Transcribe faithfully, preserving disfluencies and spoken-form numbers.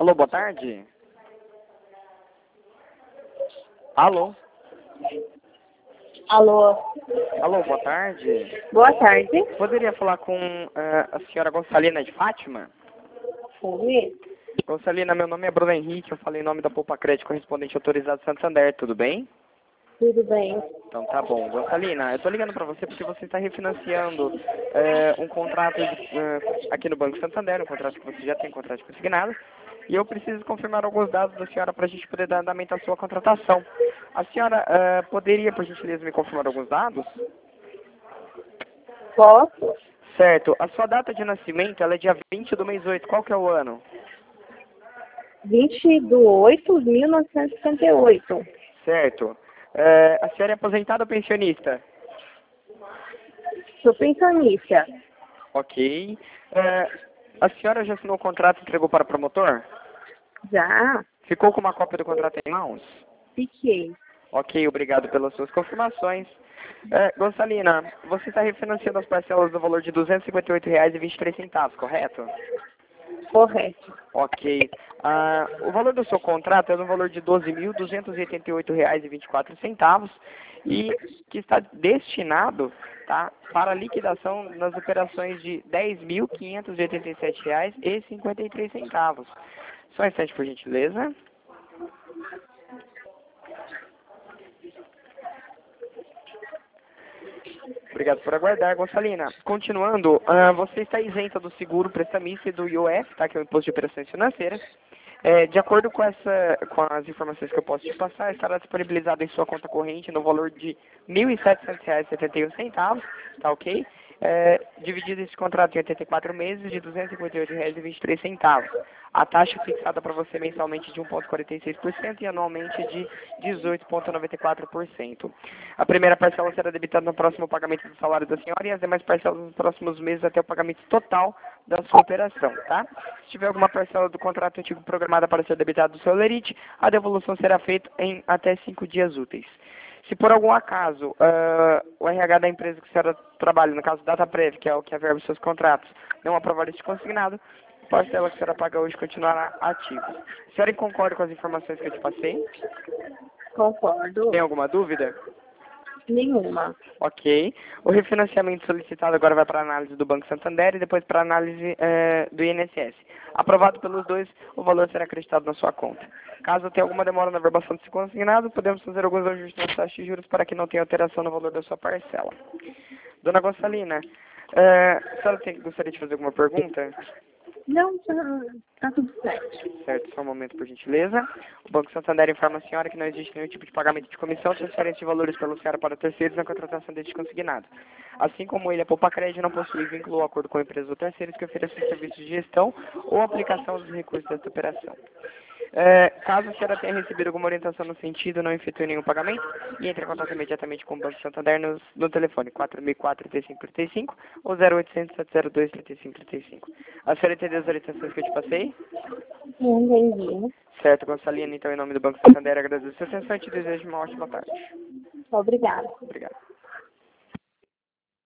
Alô, boa tarde. Alô? Alô? Alô, boa tarde. Boa tarde. Poderia falar com uh, a senhora Gonçalina de Fátima? Sim. Gonçalina, meu nome é Bruno Henrique, eu falei em nome da Poupa Crédito correspondente autorizado Santander, tudo bem? Tudo bem. Então tá bom. Gonçalina, eu tô ligando pra você porque você está refinanciando eh, um contrato de, eh, aqui no Banco Santander, um contrato que você já tem, um contrato consignado, e eu preciso confirmar alguns dados da senhora para a gente poder dar andamento à sua contratação. A senhora eh, poderia, por gentileza, me confirmar alguns dados? Posso? Certo. A sua data de nascimento, ela é dia vinte do mês oito. Qual que é o ano? vinte de oito de mil novecentos e sessenta e oito. Certo. Eh, a senhora é aposentada ou pensionista? Sou pensionista. Ok. Eh, a senhora já assinou o contrato e entregou para o promotor? Já? Ficou com uma cópia do contrato em mãos? Fiquei. Ok, obrigado pelas suas confirmações. É, Gonçalina, você está refinanciando as parcelas no valor de duzentos e cinquenta e oito reais e vinte e três centavos, correto? Correto. Ok. Ah, o valor do seu contrato é no valor de doze mil duzentos e oitenta e oito reais e vinte e quatro centavos e que está destinado, tá, para liquidação nas operações de dez mil quinhentos e oitenta e sete reais e cinquenta e três centavos. Só um instante, por gentileza. Obrigado por aguardar, Gonçalina. Continuando, ah, você está isenta do seguro prestamista e do I O F, tá, que é o Imposto de Operações Financeiras. É, de acordo com, essa, com as informações que eu posso te passar, estará disponibilizado em sua conta corrente no valor de mil e setecentos reais e setenta e um centavos, tá ok? É, dividido esse contrato em oitenta e quatro meses de duzentos e cinquenta e oito reais e vinte e três centavos. A taxa fixada para você mensalmente de um vírgula quarenta e seis por cento e anualmente de dezoito vírgula noventa e quatro por cento. A primeira parcela será debitada no próximo pagamento do salário da senhora e as demais parcelas nos próximos meses até o pagamento total da sua operação, tá? Se tiver alguma parcela do contrato antigo programada para ser debitada do seu lerite, a devolução será feita em até cinco dias úteis. Se por algum acaso uh, o R H da empresa que a senhora trabalha, no caso DataPrev, que é o que averba os seus contratos, não aprovar este consignado, a parcela que a senhora paga hoje continuará ativa. A senhora concorda com as informações que eu te passei? Concordo. Tem alguma dúvida? Nenhuma. Ok. O refinanciamento solicitado agora vai para a análise do Banco Santander e depois para a análise eh, do I N S S. Aprovado pelos dois, o valor será acreditado na sua conta. Caso tenha alguma demora na verbação desse consignado, podemos fazer alguns ajustes nas taxas de juros para que não tenha alteração no valor da sua parcela. Dona Gonçalina, eh, a senhora tem, gostaria de fazer alguma pergunta? Não, tá, tá tudo certo. Certo, só um momento, por gentileza. O Banco Santander informa a senhora que não existe nenhum tipo de pagamento de comissão, transferência de valores pela senhora para terceiros na contratação deste consignado. Assim como ele, a Poupa Crédito não possui vínculo ou acordo com empresas ou terceiros que ofereçam serviços de gestão ou aplicação dos recursos desta operação. É, caso a senhora tenha recebido alguma orientação no sentido, não efetue nenhum pagamento, e entre em contato imediatamente com o Banco Santander no, no telefone quatro mil e quatro, trinta e cinco, trinta e cinco ou zero oitocentos, sete zero dois, trinta e cinco, trinta e cinco. A senhora entendeu as orientações que eu te passei? Entendi. Certo, Gonçalina, então, em nome do Banco Santander, agradeço a sua atenção e te desejo uma ótima tarde. Obrigada. Obrigado.